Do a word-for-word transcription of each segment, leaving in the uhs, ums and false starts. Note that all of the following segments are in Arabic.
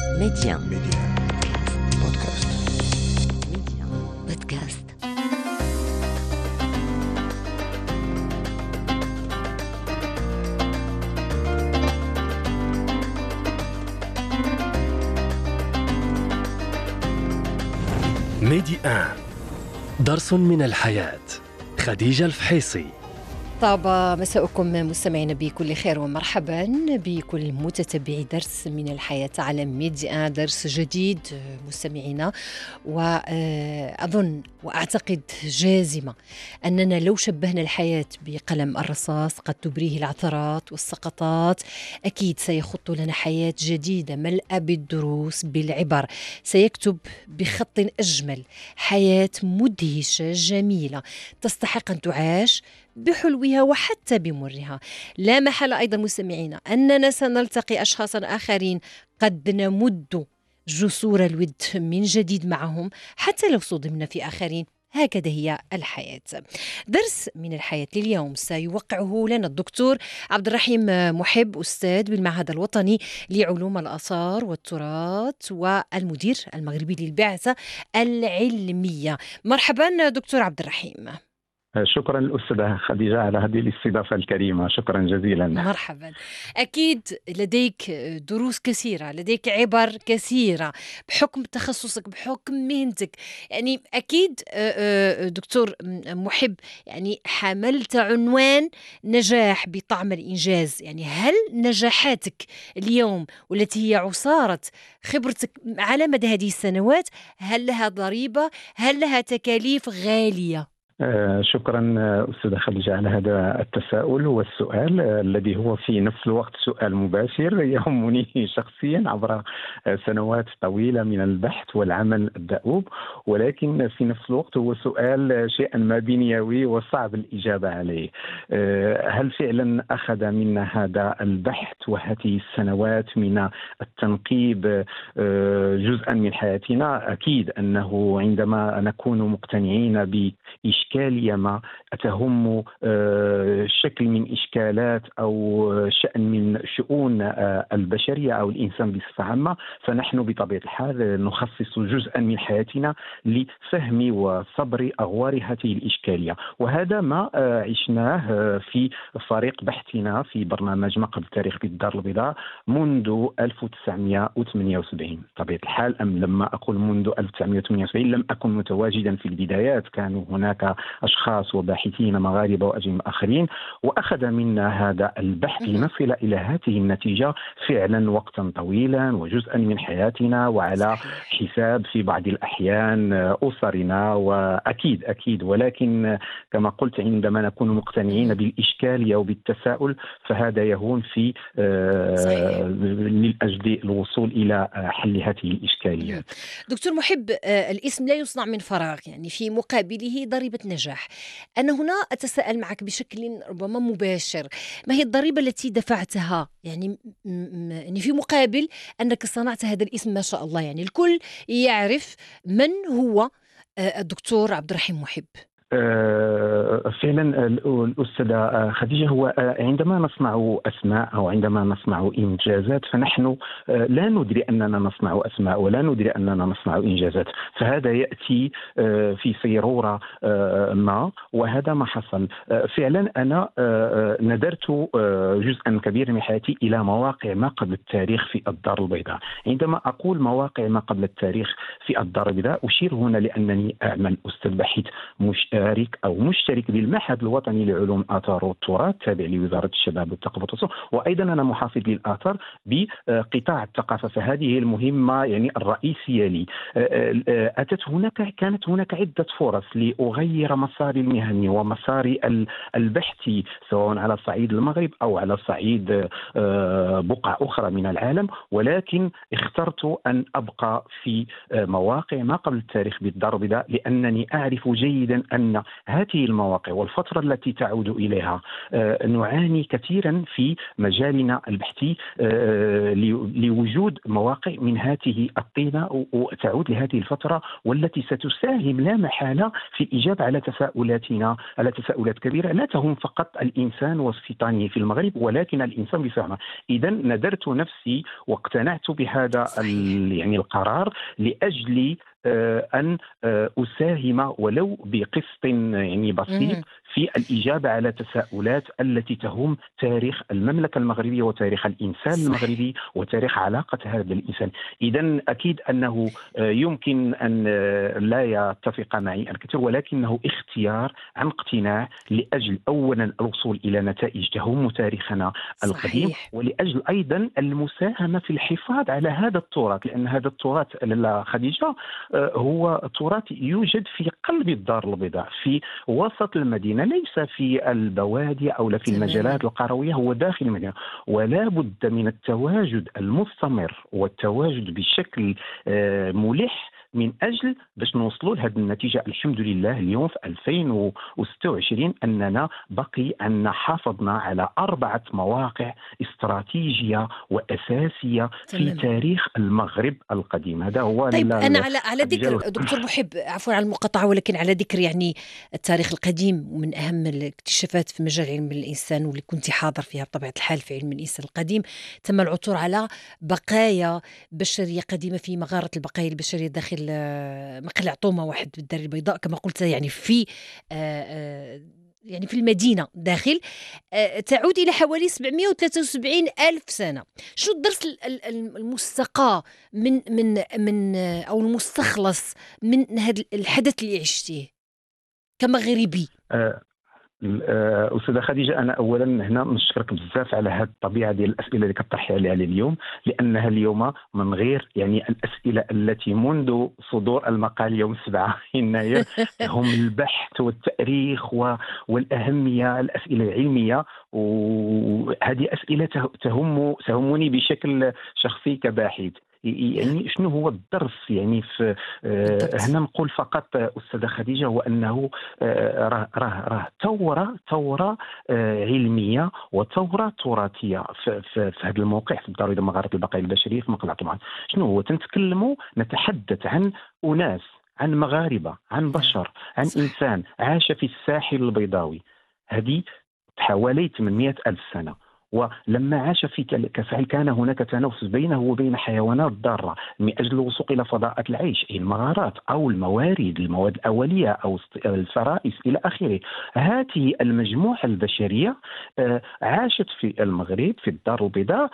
ميديا ميديا بودكاست. ميديا بودكاست. ميديا درس من الحياة. خديجة الفحيصي. طاب مساءكم مستمعين بكل خير ومرحبا بكل متتبعي درس من الحياة على ميديا. درس جديد مستمعينا، وأظن وأعتقد جازمة أننا لو شبهنا الحياة بقلم الرصاص قد تبريه العثرات والسقطات، أكيد سيخط لنا حياة جديدة ملأى بالدروس بالعبر. سيكتب بخط أجمل حياة مدهشة جميلة تستحق أن تعاش بحلوها وحتى بمرها. لا محل أيضا مستمعينا أننا سنلتقي أشخاصا آخرين قد نمد جسور الود من جديد معهم حتى لو صدمنا في آخرين. هكذا هي الحياة. درس من الحياة لليوم سيوقعه لنا الدكتور عبد الرحيم محب، أستاذ بالمعهد الوطني لعلوم الآثار والتراث والمدير المغربي للبعثة العلمية. مرحبا دكتور عبد الرحيم. شكرا الأستاذة خديجة على هذه الاستضافة الكريمة، شكرا جزيلا. مرحبا. أكيد لديك دروس كثيرة، لديك عبر كثيرة بحكم تخصصك، بحكم مهنتك. يعني أكيد دكتور محب، يعني حملت عنوان نجاح بطعم الإنجاز. يعني هل نجاحاتك اليوم والتي هي عصارة خبرتك على مدى هذه السنوات، هل لها ضريبة؟ هل لها تكاليف غالية؟ آه شكرا أستاذة خديجة على هذا التساؤل والسؤال آه الذي هو في نفس الوقت سؤال مباشر يهمني شخصيا عبر آه سنوات طويلة من البحث والعمل الدؤوب، ولكن في نفس الوقت هو سؤال شيئا ما بنيوي وصعب الإجابة عليه. آه هل فعلا أخذ منا هذا البحث وهذه السنوات من التنقيب آه جزءا من حياتنا؟ أكيد أنه عندما نكون مقتنعين بإشكالية إشكالية ما تهم شكل من إشكالات أو شأن من شؤون البشرية أو الإنسان بصفة عامة، فنحن بطبيعة الحال نخصص جزءا من حياتنا لفهم وصبر أغوار هذه الإشكالية. وهذا ما عشناه في فريق بحثنا في برنامج ما قبل التاريخ بالدار البيضاء منذ ألف وتسعمائة وثمانية وسبعين. بطبيعة الحال أم لما أقول منذ ألف وتسعمائة وثمانية وسبعين لم أكن متواجدا في البدايات، كانوا هناك أشخاص وباحثين مغاربة وأجانب آخرين، وأخذ منا هذا البحث لنصل إلى هذه النتيجة فعلا وقتا طويلا وجزءا من حياتنا، وعلى حساب في بعض الأحيان أسرنا. وأكيد أكيد ولكن كما قلت عندما نكون مقتنعين بالإشكالية وبالتساؤل فهذا يهون في آه من أجل الوصول إلى حل هذه الإشكاليات. دكتور محب، الاسم لا يصنع من فراغ، يعني في مقابله ضريبة نجاح. أنا هنا أتساءل معك بشكل ربما مباشر، ما هي الضريبة التي دفعتها يعني يعني في مقابل أنك صنعت هذا الاسم؟ ما شاء الله، يعني الكل يعرف من هو الدكتور عبد الرحيم محب. آه فعلا الأستاذة خديجة، هو عندما نصنع أسماء أو عندما نصنع إنجازات فنحن آه لا ندري أننا نصنع أسماء ولا ندري أننا نصنع إنجازات، فهذا يأتي آه في سيرورة آه ما، وهذا ما حصل. آه فعلا أنا آه ندرت آه جزءا كبيرا من حياتي إلى مواقع ما قبل التاريخ في الدار البيضاء. عندما أقول مواقع ما قبل التاريخ في الدار البيضاء أشير هنا لأنني أعمل أستاذ بحث مش مشترك أو مشترك بالمعهد الوطني لعلوم الآثار والتراث تابع لوزارة الشباب والثقافة والتواصل، وأيضا أنا محافظ للآثار بقطاع الثقافة، فهذه المهمة يعني الرئيسية لي. أتت هناك كانت هناك عدة فرص لأغير مساري المهني ومساري البحثي سواء على صعيد المغرب أو على صعيد بقع أخرى من العالم، ولكن اخترت أن أبقى في مواقع ما قبل التاريخ بالدار البيضاء لأنني أعرف جيدا أن أن هذه المواقع والفترة التي تعود إليها نعاني كثيرا في مجالنا البحثي لوجود مواقع من هذه الطينة وتعود لهذه الفترة، والتي ستساهم لا محالة في الإجابة على تساؤلاتنا، على تساؤلات كبيرة لا تهم فقط الإنسان واستيطانه في المغرب ولكن الإنسان بصفة. إذا ندرت نفسي واقتنعت بهذا يعني القرار لأجل أن أساهم ولو بقسط يعني بسيط في الإجابة على تساؤلات التي تهم تاريخ المملكة المغربية وتاريخ الإنسان صحيح. المغربي وتاريخ علاقة هذا الإنسان. إذن أكيد أنه يمكن أن لا يتفق معي الكثير، ولكنه اختيار عن اقتناع لأجل أولا الوصول إلى نتائج تهم تاريخنا القديم صحيح. ولأجل أيضا المساهمة في الحفاظ على هذا التراث، لأن هذا التراث خديجة هو تراث يوجد في قلب الدار البيضاء في وسط المدينة، ليس في البوادي أو لا في المجالات القروية، هو داخل المدينة. ولا بد من التواجد المستمر والتواجد بشكل ملح من أجل باش نوصلوا لهذه النتيجة. الحمد لله اليوم في ألفين وستة وعشرين أننا بقي أن حافظنا على أربعة مواقع استراتيجية وأساسية في تاريخ المغرب القديم. هذا هو. طيب أنا على على ذكر دكتور محب، عفوا على المقاطعة، ولكن على ذكر يعني التاريخ القديم ومن أهم الاكتشافات في مجال علم الإنسان واللي كنت حاضر فيها بطبيعة الحال في علم الإنسان القديم، تم العثور على بقايا بشرية قديمة في مغارة البقايا البشرية داخل مقلع طومة واحد بالدار البيضاء كما قلت، يعني في يعني في المدينة داخل تعود إلى حوالي سبعمائة وثلاثة وسبعين ألف سنة. شو الدرس المستقى من من من أو المستخلص من هذا الحدث اللي عشتيه كمغربي؟ أه أستاذة خديجة، أنا أولا هنا نشكرك بزاف على هذه الطبيعة ديال الأسئلة اللي كطرحي عليها اليوم، لأنها اليوم من غير يعني الأسئلة التي منذ صدور المقال يوم سبعة يناير هم البحث والتاريخ والأهمية، الأسئلة العلمية، وهذه أسئلة تهم تهمني بشكل شخصي كباحث. يعني شنو هو الدرس يعني في آه هنا نقول فقط أستاذة خديجة هو أنه آه راه راه راه ثورة ثورة آه علمية وثورة تراثية في, في, في هذا الموقع في الدار البيضاء مغارة البقايا البشرية في مقلع طومان. شنو هو؟ تنتكلموا نتحدث عن أناس، عن مغاربة، عن بشر، عن إنسان عاش في الساحل البيضاوي هذه حوالي ثمانمائة ألف سنة، ولما عاش في كفعل كان هناك تنافس بينه وبين حيوانات ضارة من أجل الوصول إلى فضاءات العيش، أي المغارات أو الموارد المواد الأولية أو الفرائس إلى آخره. هذه المجموعة البشرية عاشت في المغرب في الدار البيضاء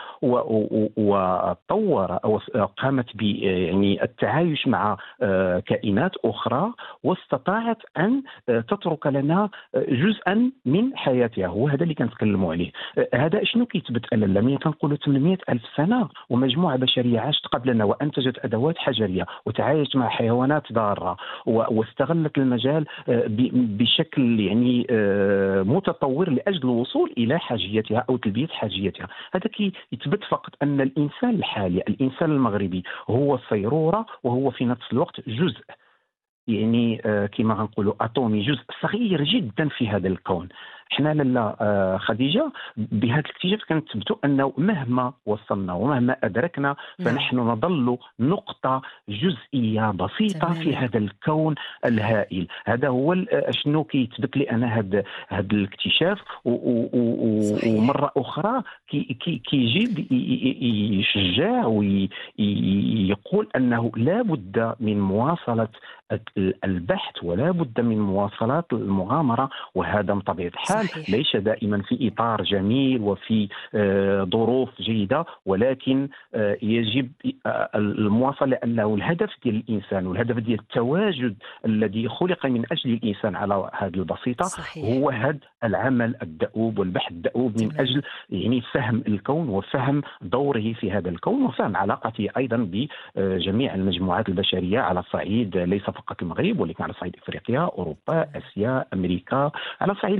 وطور أو قامت ب يعني التعايش مع كائنات أخرى واستطاعت أن تترك لنا جزءا من حياتها، وهذا اللي كنتكلموا عليه. هذا شنو كيثبت أن لما كنقولوا ثمانمائة ألف سنة ومجموعة بشرية عاشت قبلنا وأنتجت أدوات حجرية وتعايشت مع حيوانات ضارة واستغلت المجال بشكل يعني متطور لأجل الوصول إلى حاجيتها أو تلبية حاجيتها. هذا كيثبت فقط أن الإنسان الحالي، الإنسان المغربي، هو صيرورة وهو في نفس الوقت جزء يعني كما غنقولوا أطومي، جزء صغير جدا في هذا الكون. احنا لاله خديجه بهذا الاكتشاف كنثبتوا انه مهما وصلنا ومهما ادركنا فنحن نظل نقطه جزئيه بسيطه في هذا الكون الهائل. هذا هو شنو كيثبت لي انا هذا هذا الاكتشاف، ومره اخرى كيجي يشجع ويقول انه لا بد من مواصله البحث ولا بد من مواصلة المغامرة، وهذا من طبيعة الحال ليس دائما في إطار جميل وفي ظروف جيدة، ولكن يجب المواصلة لأنه الهدف ديال الإنسان والهدف ديال التواجد الذي خلق من أجل الإنسان على هذه البسيطة صحيح. هو هذا العمل الدؤوب والبحث الدؤوب من أجل يعني فهم الكون وفهم دوره في هذا الكون وفهم علاقته أيضا بجميع المجموعات البشرية على الصعيد ليس فقط المغرب ولكن على صعيد افريقيا، اوروبا، اسيا، امريكا، على صعيد الكون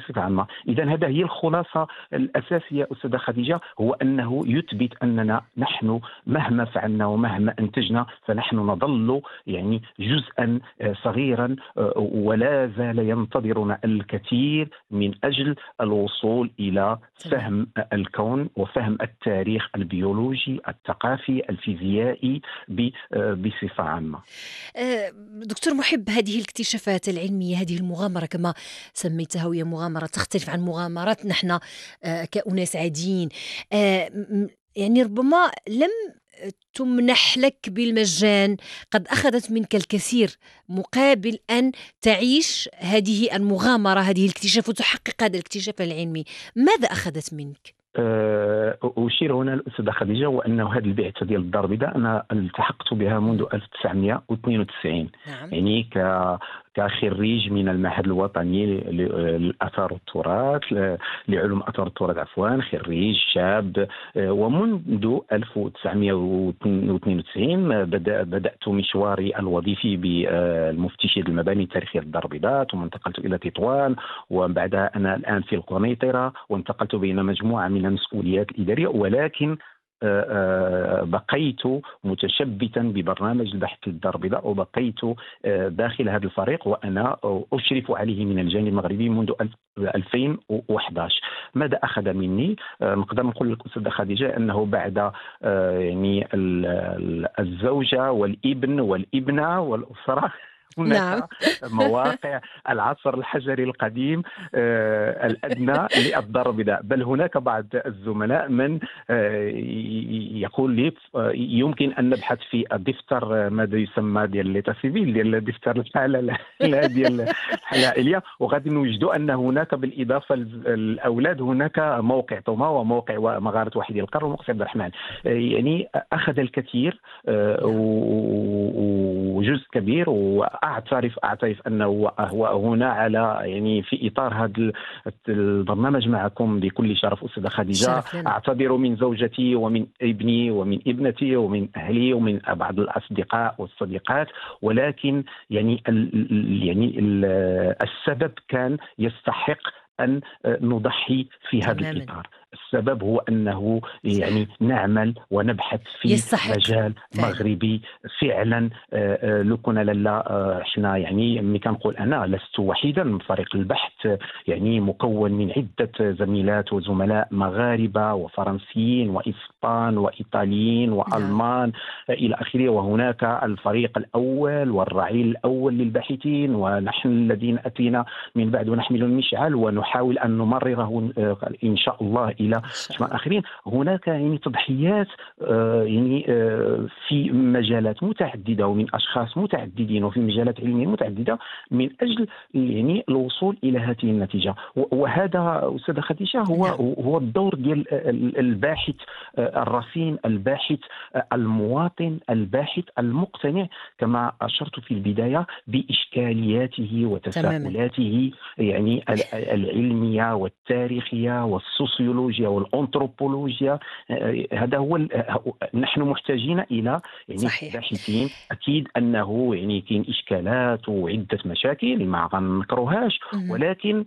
بصفة عامة. إذا هذا هي الخلاصة الأساسية أستاذة خديجة، هو أنه يثبت أننا نحن مهما فعلنا ومهما أنتجنا فنحن نظل يعني جزءا صغيرا، ولا زال ينتظرنا الكثير من أجل الوصول إلى فهم الكون وفهم التاريخ البيولوجي الثقافي الفيزيائي بصفة عامة. دكتور محب، هذه الاكتشافات العلمية، هذه المغامرة كما سميتها، وهي مغامرة تختلف عن مغامرات نحن كأناس عاديين، يعني ربما لم تمنح لك بالمجان، قد أخذت منك الكثير مقابل أن تعيش هذه المغامرة، هذه الاكتشاف، وتحقق هذا الاكتشاف العلمي. ماذا أخذت منك؟ أشير هنا الأستاذة خديجة وأنه هذه البعثة ديال الدار البيضاء أنا التحقت بها منذ ألف وتسعمائة واثنين وتسعين. نعم. يعني ك كخريج من المعهد الوطني للآثار والتراث، لعلوم الآثار والتراث عفوا، خريج شاب. ومنذ ألف وتسعمائة واثنين وتسعين بدأت مشواري الوظيفي بالمفتشية المباني التاريخية للدار البيضاء، ثم انتقلت إلى تطوان، وبعدها أنا الآن في القنيطرة، وانتقلت بين مجموعة من المسؤوليات الإدارية، ولكن بقيت متشبتا ببرنامج البحث للدار البيضاء، وبقيت داخل هذا الفريق وأنا أشرف عليه من الجانب المغربي منذ ألفين وأحد عشر. ماذا أخذ مني؟ نقدر نقول لك أستاذة خديجة أنه بعد يعني الزوجة والابن والابنة والأسرة هناك نعم. مواقع العصر الحجري القديم آه الأدنى للدار البيضاء، بل هناك بعض الزملاء من آه يقول لي آه يمكن أن نبحث في دفتر ماذا يسمى ديال ليتا سيفيل، ديال دفتر الحالة ديال الحالة العائلية، وغادي نوجدوا أن هناك بالإضافة للأولاد هناك موقع طوما وموقع مغارة وحيد القرن وموقع عبد الرحمن. آه يعني أخذ الكثير آه وجزء كبير، و أعترف أعترف أنه هو هنا على يعني في إطار هذا البرنامج معكم بكل شرف أستاذة خديجة. أعتذر من زوجتي ومن ابني ومن ابنتي ومن أهلي ومن بعض الأصدقاء والصديقات، ولكن يعني ال يعني ال السبب كان يستحق أن نضحي في هذا تماماً. الإطار. السبب هو أنه يعني نعمل ونبحث في يستحق. مجال فعلا. مغربي فعلا. لو كنا لا احنا يعني ملي كنقول أنا لست وحيدا من فريق البحث، يعني مكون من عدة زميلات وزملاء مغاربة وفرنسيين وإسبان وإيطاليين وألمان نعم. إلى آخره. وهناك الفريق الأول والرعيل الأول للباحثين، ونحن الذين أتينا من بعد ونحمل المشعل ونحاول أن نمرره إن شاء الله إلى جماعة آخرين. هناك يعني تضحيات آه يعني آه في مجالات متعددة ومن أشخاص متعددين وفي مجالات علمية متعددة من أجل يعني الوصول إلى هذه النتيجة. وهذا أستاذة خديجة هو هو الدور ديال الباحث الرصين، الباحث المواطن، الباحث المقتنع، كما أشرت في البداية بإشكالياته وتساؤلاته يعني العلمية والتاريخية والسوسيولوجيا والأنثروبولوجيا. هذا هو نحن محتاجين إلى يعني باحثين. أكيد أنه يعني كاين إشكالات وعدة مشاكل ما غنكروهاش، ولكن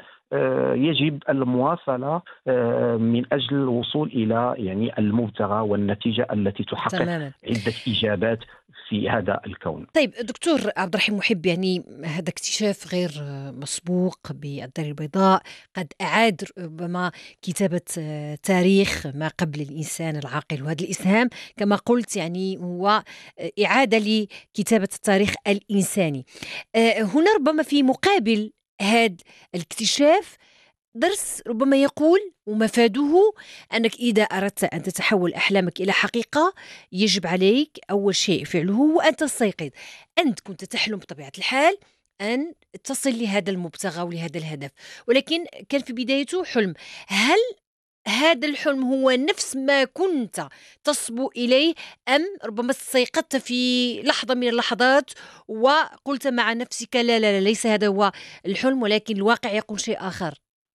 يجب المواصلة من أجل الوصول إلى يعني المبتغى والنتيجة التي تحقق تماما. عدة إجابات في هذا الكون. طيب دكتور عبد الرحيم محب، يعني هذا اكتشاف غير مسبوق بالدار البيضاء قد أعاد ربما كتابة تاريخ ما قبل الإنسان العاقل، وهذا الإسهام كما قلت يعني هو إعادة لكتابة التاريخ الإنساني. هنا ربما في مقابل هذا الاكتشاف درس ربما يقول ومفاده أنك إذا أردت أن تتحول أحلامك إلى حقيقة يجب عليك أول شيء فعله هو أن تستيقظ. أنت كنت تحلم بطبيعة الحال أن تصل لهذا المبتغى ولهذا الهدف، ولكن كان في بدايته حلم. هل هذا الحلم هو نفس ما كنت تصبو إليه، أم ربما استيقظت في لحظة من اللحظات وقلت مع نفسك لا لا لا ليس هذا هو الحلم ولكن الواقع يقول شيء آخر؟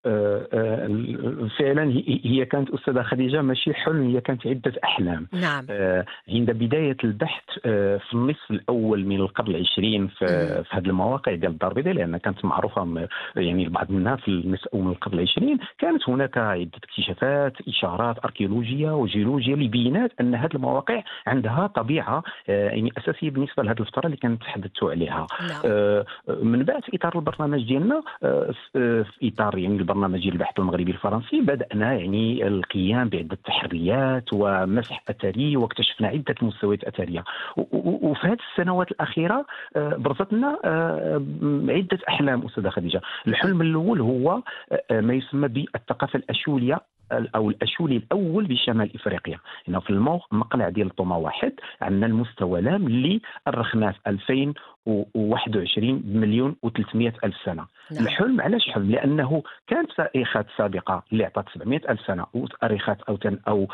آه، آه، فعلا هي هي كانت أستاذة خديجة ماشي حلم، هي كانت عدة أحلام. نعم. آه، عند بداية البحث آه، في النصف الأول من القرن العشرين في مهم. في هذه المواقع ديال الدار البيضاء، لأنها كانت معروفة م- يعني البعض منها في النصف الأول من القرن العشرين، كانت هناك عدة اكتشافات، إشارات أركيولوجية وجيولوجية لبينات أن هذه المواقع عندها طبيعة آه، يعني أساسية بالنسبة لهذه الفترة اللي كانت تحدثوا عليها. نعم. آه، من بعد في اطار البرنامج ديالنا آه، في في اطار يعني البرنامج ديال البحث المغربي الفرنسي، بدانا يعني القيام بعده تحريات ومسح اثري، واكتشفنا عده مستويات اثريه. و- و- وفي هذه السنوات الاخيره آه، برزت لنا آه، عده احلام استاذه خديجه. الحلم الاول هو آه، ما يسمى بالثقافه الاشوليه او الاشولي الاول بشمال افريقيا. هنا في المقلع ديال طوما واحد عندنا المستوى لام اللي أرخناه في ألفين وواحد وعشرين بمليون وثلاثمائة ألف سنة. نعم. الحلم علاش حلم؟ لأنه كانت تاريخات سابقة اللي عطات سبعمائة ألف سنة، وتاريخات أو تن أو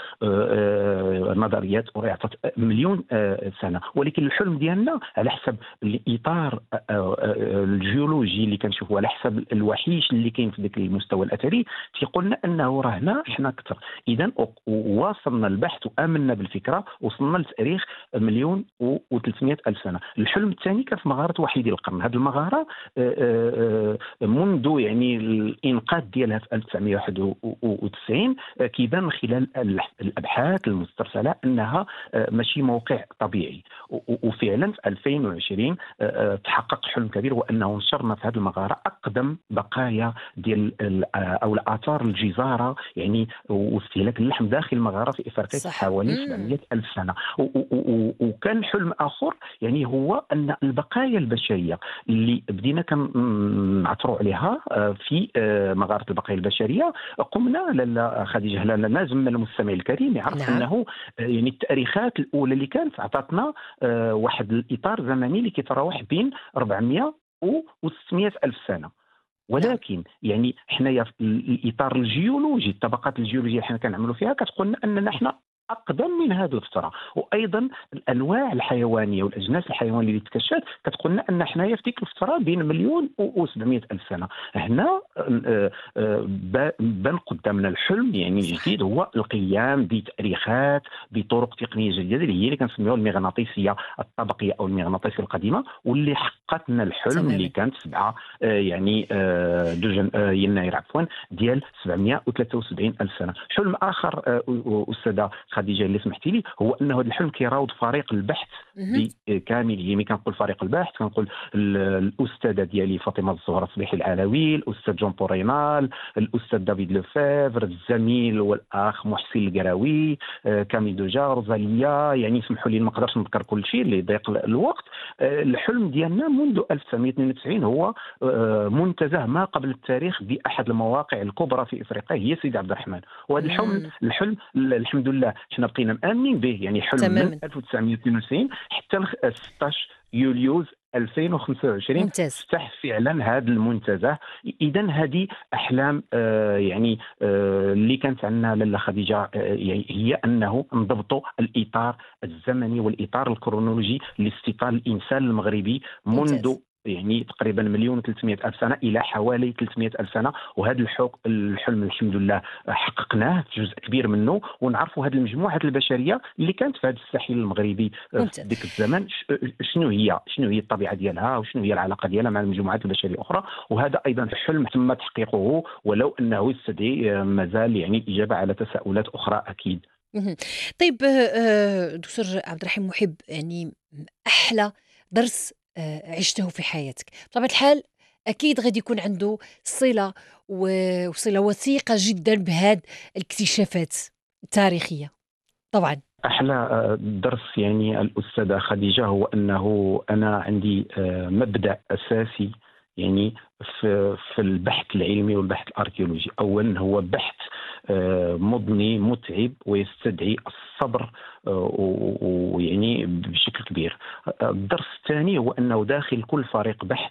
آه، آه، نظريات أخرى عطات مليون آه، سنة، ولكن الحلم ديالنا على حسب الإطار آه، آه، الجيولوجي اللي كنشوفوا، على حسب الوحيش اللي كاين في ذاك المستوى الأثري، تيقولنا أنه راه هنا احنا أكثر. إذا واصلنا البحث وآمنا بالفكرة، وصلنا لتاريخ مليون وثلاثمائة ألف سنة. الحلم الثاني كان في مغارة وحيد القرن. هذه المغارة آه، آه، آه، منذ يعني الإنقاذ ديالها في ألف وتسعمائة وواحد وتسعين آه، كيبان من خلال الأبحاث المسترسلة أنها آه، ماشي موقع طبيعي. و- و- وفعلا في ألفين وعشرين آه، آه، تحقق حلم كبير، وأنه نشرنا في هذه المغارة أقدم بقايا ديال ال- آه، أو الآثار الجزارة يعني واستهلاك اللحم داخل المغارة في إفريقيا صح. حوالي مم. سبعمائة ألف سنة. و- و- و- وكان حلم آخر يعني هو أن البقايا البشرية اللي بدينا كنعثروا عليها آه، في آه، مغارة البقايا البشرية، قمنا لاله خديجة، لا لازم المستمع الكريم يعرف نعم. أنه آه، يعني التاريخات الأولى اللي كانت عطاتنا آه، واحد الإطار زمني اللي كيتراوح بين أربعمائة و ستمائة ألف سنة. نعم. ولكن يعني حنايا في الاطار الجيولوجي، الطبقات الجيولوجيه اللي حنا كنعملوا فيها كتقول لنا اننا حنا اقدم من هذه الفتره. وايضا الانواع الحيوانيه والاجناس الحيوانيه اللي تكشفت كتقول لنا ان حنايا في ديك الفتره بين مليون و700 الف سنه. هنا آه، آه، با- بان قدامنا الحلم يعني صح. الجديد، هو القيام بتاريخات بطرق تقنيه جديده اللي هي اللي كنسميوها المغناطيسيه الطبقيه او المغناطيسيه القديمه، واللي حققت لنا الحلم تماما. اللي كانت سبعه آه، يعني آه، دوجن آه، يناير عفوا ديال سبعمائة وثلاثة وسبعين الف سنه. حلم اخر آه، استاذه خديجه اللي سمحتي لي، هو انه هذا الحلم كيراود فريق البحث مهم. بكامله. ملي كنقول فريق البحث كنقول ال- الاستاذه ديالي فاطمه الزهراء صبيحي العلوي، الاستاذ جون بورينال، الاستاذ دافيد لوفيفر، الزميل والاخ محسن القراوي، آه، كامي دوجا، روزاليا. يعني اسمحوا لي ما نقدرش نذكر كل شيء اللي ضيق الوقت. آه، الحلم ديالنا منذ ألف وتسعمائة واثنين وتسعين هو آه، منتزه ما قبل التاريخ باحد المواقع الكبرى في افريقيا هي سيدي عبد الرحمن. وهذا الحلم مم. الحلم الحمد لله حنا بقينا مآمنين به. يعني حلم تماما. من ألف وتسعمائة واثنين وتسعين حتى ل ستة عشر يوليوز ألفين وخمسة وعشرين ممتاز. فتح فعلا هذا المنتزه. اذا هذه احلام آه يعني آه اللي كانت عندنا لاله خديجه آه يعني هي انه نضبطوا الاطار الزمني والاطار الكرونولوجي لاستيطان الانسان المغربي منذ ممتاز. يعني تقريبا مليون وثلاثمائة ألف سنة إلى حوالي ثلاثمائة ألف سنة. وهذا الحق الحلم الحمد لله حققناه في جزء كبير منه، ونعرفوا هذه المجموعة البشرية اللي كانت في هذا الساحل المغربي في ممتاز. ذيك الزمن ش- شنو هي شنو هي الطبيعة ديالها وشنو هي العلاقة ديالها مع المجموعات البشرية الأخرى. وهذا أيضا حلم تم تحقيقه، ولو أنه يستدعي آه، مازال يعني الإجابة على تساؤلات أخرى أكيد. مهم. طيب، آه، آه، دكتور عبد الرحيم محب، يعني أحلى درس آه، عشته في حياتك بطبيعة الحال أكيد غادي يكون عنده صلة و- وصلة وثيقة جدا بهذه الاكتشافات التاريخية طبعا. أحلى آه، درس يعني الأستاذة خديجة هو أنه أنا عندي آه، مبدأ أساسي يعني في في البحث العلمي والبحث الأركيولوجي. أولا هو بحث آه، مضني متعب ويستدعي الصبر آه، و- ويعني بشكل كبير. آه، الدرس الثاني هو أنه داخل كل فريق بحث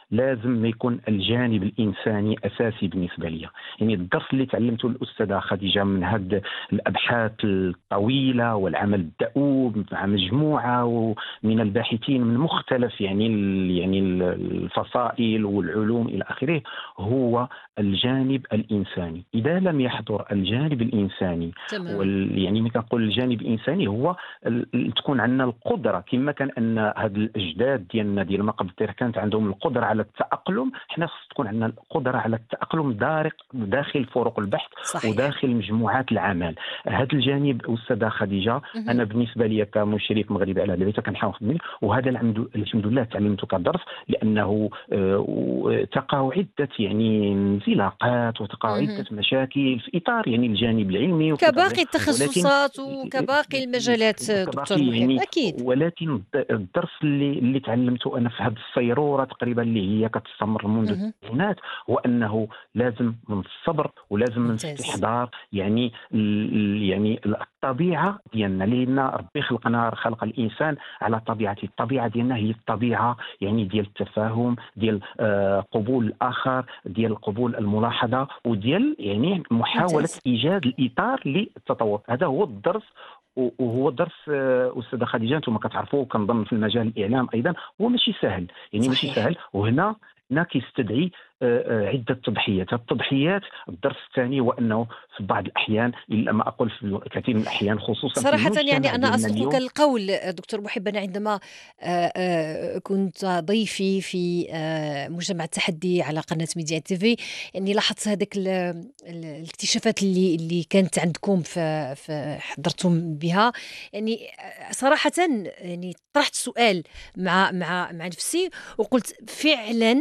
لازم ما يكون الجانب الانساني اساسي بالنسبه لي. يعني الدرس اللي تعلمته الاستاذه خديجه من هذه الابحاث الطويله والعمل الدؤوب مع مجموعه من الباحثين من مختلف يعني يعني الفصائل والعلوم الى اخره، هو الجانب الانساني. اذا لم يحضر الجانب الانساني وال يعني ملي كنقول الجانب الانساني هو تكون عندنا القدره، كما كان ان هاد الاجداد ديالنا ديال ما قبل التاريخ كانت عندهم القدره على التاقلم، حنا خص تكون عندنا القدره على التاقلم دارق داخل فرق البحث صحيح. وداخل مجموعات العمل. هذا الجانب استاذه خديجه مه. انا بالنسبه لي كمشرف مغربي على هذا البيت كنحاول نخدم، وهذا الحمد لله تعلمته كدرس، لانه تقع عده يعني انزلاقات وتقع عده مشاكل في اطار يعني الجانب العلمي كباقي التخصصات وكباقي المجالات دكتور محب يعني اكيد. ولكن الدرس اللي اللي تعلمته انا في هذه الصيروره تقريبا اللي هي كتستمر منذ التسعينات هو انه لازم من الصبر ولازم من استحضار يعني يعني الطبيعه ديالنا، لان ربي خلقنا خلق الانسان على طبيعته. الطبيعه ديالنا هي الطبيعه يعني ديال التفاهم، ديال آه قبول الاخر، ديال قبول الملاحظه، وديال يعني محاوله ممتاز. ايجاد الاطار للتطور. هذا هو الدرس، وهو درس استاذه خديجه انتم كتعرفوا كنظن في المجال الاعلام ايضا هو ماشي سهل، يعني ماشي سهل، وهنا هنا كيستدعي عده تضحيات. التضحيات الدرس الثاني هو انه في بعض الاحيان الا ما اقول في الكثير من الاحيان خصوصا صراحه يعني انا اصدقك القول دكتور محب. انا عندما كنت ضيفي في مجتمع التحدي على قناه ميديا تي في يعني لاحظت هذيك الاكتشافات اللي اللي كانت عندكم في حضرتم بها. يعني صراحه يعني طرحت سؤال مع مع مع نفسي وقلت فعلا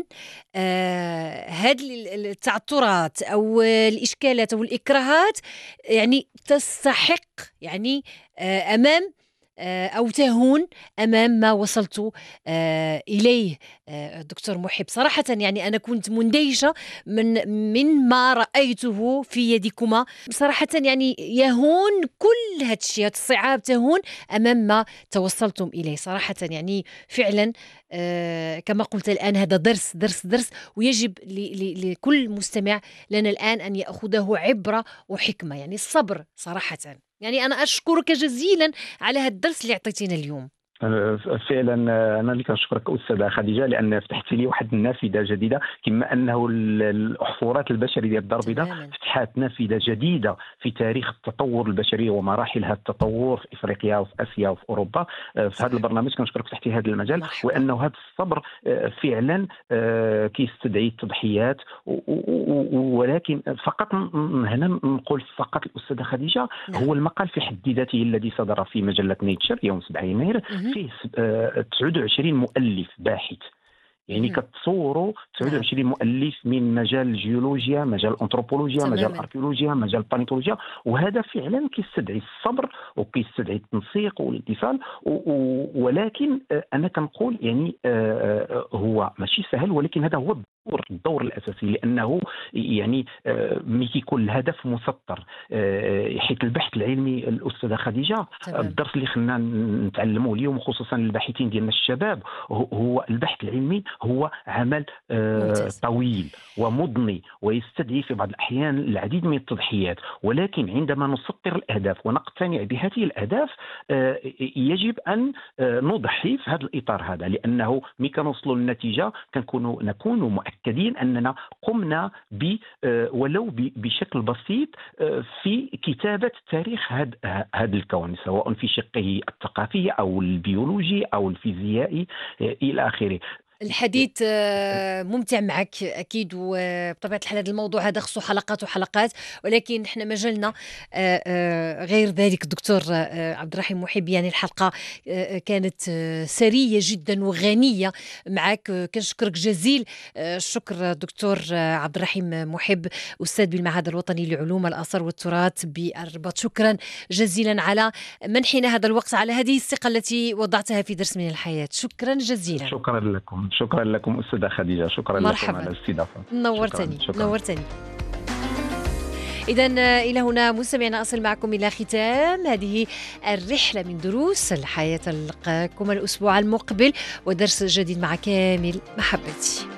هذه التعثرات أو الإشكالات أو الإكراهات يعني تستحق يعني أمام أو تهون أمام ما وصلت إليه دكتور محب. صراحة يعني أنا كنت مندهشة من من ما رأيته في يدكما. صراحة يعني يهون كل هذا الشيء، الصعاب تهون أمام ما توصلتم إليه. صراحة يعني فعلا كما قلت الآن هذا درس درس درس ويجب لكل مستمع لنا الآن أن يأخذه عبرة وحكمة. يعني الصبر صراحة. يعني أنا أشكرك جزيلا على هذا الدرس اللي أعطيتينا اليوم. فعلا انا اللي كنشكرك استاذه خديجه، لان فتحت لي واحد النافذه جديده، كما انه الاحفورات البشريه ديال الدار البيضاء فتحت نافذه جديده في تاريخ التطور البشري ومراحل هذا التطور في افريقيا وفي اسيا وفي اوروبا. في هذا البرنامج كنشكرك فتحتي هذا المجال، وانه هذا الصبر فعلا كيستدعي التضحيات. ولكن فقط هنا نقول فقط الاستاذه خديجه هو المقال في حد ذاته الذي صدر في مجله نيتشر يوم سبعة يناير فيه تسعة وعشرين مؤلف باحث، يعني كتصوروا تسعة وعشرين مؤلف من مجال الجيولوجيا، مجال الانثروبولوجيا، مجال الاركيولوجيا، مجال الباليتولوجيا، وهذا فعلا كيستدعي الصبر وكيستدعي التنسيق والاتصال. ولكن انا كنقول يعني هو ماشي سهل، ولكن هذا هو الدور الدور الاساسي، لانه يعني ملي كيكون الهدف مسطر. حيث البحث العلمي الاستاذه خديجه الدرس اللي خلينا نتعلموه اليوم خصوصا الباحثين ديالنا الشباب هو البحث العلمي هو عمل طويل ومضني ويستدعي في بعض الاحيان العديد من التضحيات. ولكن عندما نسطر الاهداف ونقتنع بهذه الاهداف يجب ان نضحي في هذا الاطار هذا، لانه ملي كنوصلوا للنتيجه كنكونوا نكون مؤكدين اننا قمنا ب ولو بشكل بسيط في كتابه تاريخ هذا هذا الكون، سواء في شقه الثقافي او البيولوجي او الفيزيائي الى اخره. الحديث ممتع معك أكيد، وبطبيعة الحال هذا الموضوع هذا خصو حلقات وحلقات، ولكن نحن مجالنا غير ذلك. دكتور عبد الرحيم محب، يعني الحلقة كانت سرية جدا وغنية معك. كنشكرك جزيل الشكر دكتور عبد الرحيم محب، أستاذ بالمعهد الوطني لعلوم الآثار والتراث بالرباط. شكرا جزيلا على منحنا هذا الوقت، على هذه الثقة التي وضعتها في درس من الحياة. شكرا جزيلا. شكرا لكم. شكرا لكم أستاذة خديجة، شكرا مرحبا. لكم على الاستضافة. نورتني شكرا. شكرا. نورتني. إذن إلى هنا مستمعينا أصل معكم إلى ختام هذه الرحلة من دروس الحياة. ألقاكم الأسبوع المقبل ودرس جديد مع كامل محبتي.